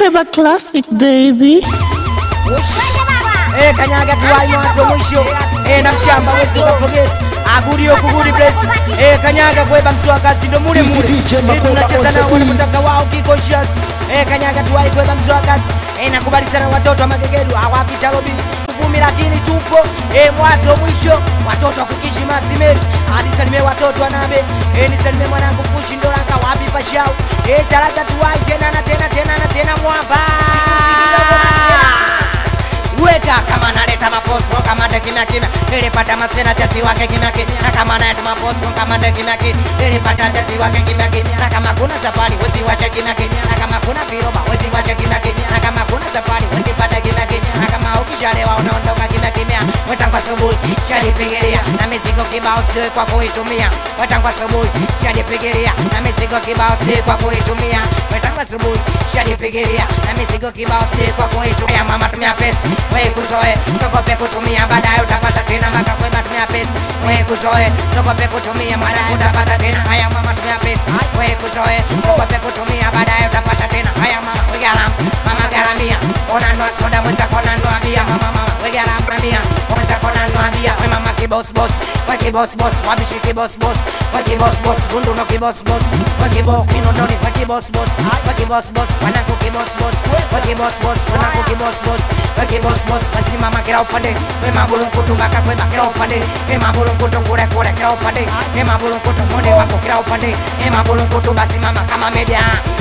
Kweba classic baby. Kanyaga tuwai mwanzo mwisho na mshamba wetu ka forget agurio kuguri bless kanyaga kweba mswakazi ndo mule mule tunacheza nao wanataka wao kiko shots kanyaga tuwai kweba mswakazi nakubali sana watoto wa Magegedu hawapita lobi kuvumi lakini tupo mwanzo mwisho watoto kukishi masimeli alisalimie watoto wanabe nisalimie mwanangu kushi ndo laka wapi pashao chalaza tuwai tena na tena mwamba weka kama naleta maposto kama kimya nilipata masena chasi wake kimya na kama naleta maposto kama kimya nilipata chasi wake kimya na kama kuna safari usiwache kimya na kama kuna viroba usiwache kimya na kama kuna safari usipate kimya na kama ukishalewa unaondoka kimya wetangwa asubuhi shalipigilia na mizigo kibao si kwa kuitumia wetangwa asubuhi shalipigilia na mizigo kibao si kwa kuitumia wetangwa asubuhi shalipigilia na mizigo kibao si kwa kuitumia mama tumia pesa wewe kuzoe sokope kutumia baadaye utapata tena maka kwema tumia pesa wewe kuzoe sokope kutumia baadaye utapata tena haya mama tumia pesa wewe kuzoe sokope kutumia baadaye utapata tena haya mama wegaram mama garamia ona ndo soda mwenza kona ndo abia mama wegaram mia mwenza kona ndo abia we mama kiboss boss wabishi kiboss boss gundu no kiboss boss minondoni kiboss boss wanako kiboss boss wanako kiboss boss basi mama kira upande we mabulu kutumaka kweba kira upande we mabulu kutungure kira upande we mabulu kutumone wako kira upande we mabulu kutu basi mama kama media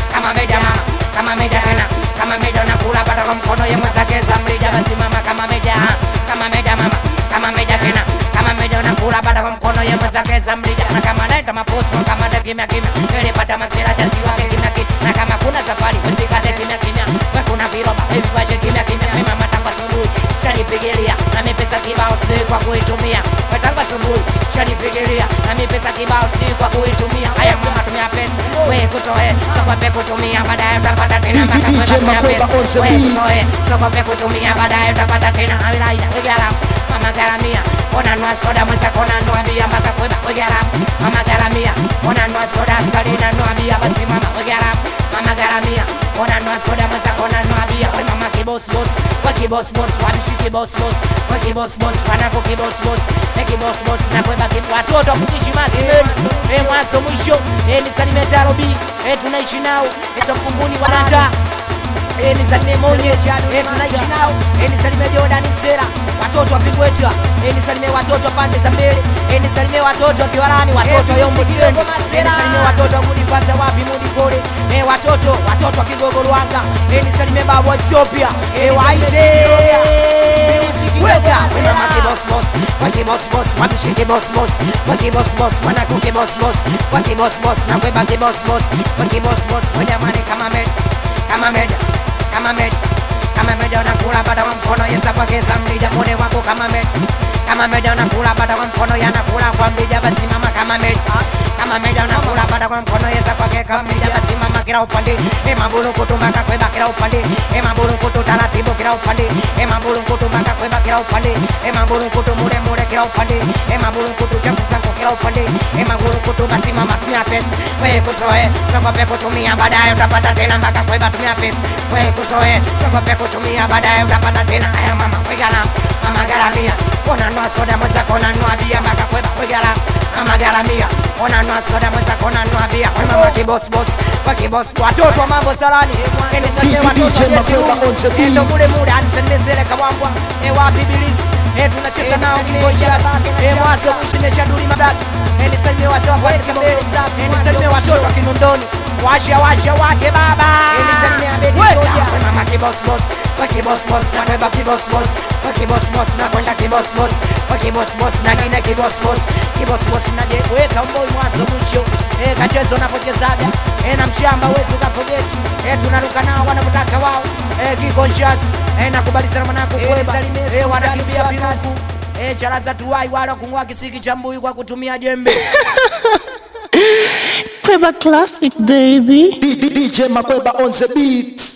tena kama media na kula bada kwa mkono ya mwenzake zamrija basi mama kama media mama kama media tena kama media na kula bada kwa mkono ya mwenzake zamrija na kama naita maposto kama nda kimya nilipata masira chasi wake kimya na kama kuna safari usikate kimya we kuna viroba hivi waje kimya mama tangwa subuhi shanipigilia na mipesa kibao si kwa kuitumia wetangwa subuhi shanipigilia na mipesa kibao si kwa kuitumia haya mama tumia pesa wewe kutoe sokope kutumia baadaye utapata tena mpaka tumia pesa wewe kutoe sokope kutumia baadaye utapata tena hawilaida wegaram mama garamia ona nwa soda mwenza kona nwa bia mpaka kweba wegaram mama garamia ona nwa soda askari na nwa bia basi mama wegaram mama garamia ona nwa soda mwenza kona nwa bia we mama kiboss boss wabishi kiboss boss wanako kiboss boss na kweba watoto kukishi masimeli mwanzo mwisho nisalimie Tarobi tunaishi nao mpunguni wanata nisalimie Monye tunaishi nao nisalimie Jordan Msera watoto wa Pingweta nisalimie watoto wa pande za mbele nisalimie watoto wa Kiwalani watoto Yombo Siendi nisalimie watoto wa Mudi Panza wapi Mudi Kole watoto wa Kigogo Rwanga nisalimie babu wa Ethiopia waite weka mama kiboss boss wabishi kiboss boss wanako kiboss boss na kweba kiboss boss wenda mani kama meda unakula bada wa mkono yesa kwa kesa mlija mone wako kama meda unakula bada wa mkono yanakula kwa mlija basi mama kama meda unakula bada wa mkono yesa kwa keka mlija basi mama kila upande mabulu kutumaka kweba kila upande mabulu kutu taratibu kila upande mabulu kutumaka kweba kila upande mabulu kutu mure kila upande mabulu kutu chafu sanko kila upande mabulu kutu basi mama tumia pesa wewe kuzoe sokope kutumia baadaye utapata tena mpaka kweba tumia pesa wewe kuzoe sokope kutumia baadaye utapata tena haya mama wegala mama garamia ona nwa soda mwenza kona nwa bia mpaka kweba wegala mama garamia ona nwa soda mwenza kona nwa bia mama kiboss boss watoto wa mambo salani nisalimie watoto wetu ndo mule anisemezele kawambwa wapi bilisi tunacheza nao kikoishas mwanzo mwisho nimeshaduli mabaki nisalimie wazee wa pande za mbele nisalimie watoto wa Kinondoni washa wake baba weka mama kiboss boss na kweba kiboss boss na kwenda kiboss boss na gine kiboss boss na je weka mboi mwanzo mwisho kachezo unapochezaga na mshamba wetu kapogeti tunaruka nao wanapotaka wao kikoshas nakubali sana mwanako kweba wanakimbia pirufu chalaza tuwai wala kungwa kisiki cha mbuyu kwa kutumia jembe Kweba classic baby. DJ Makweba on the beat.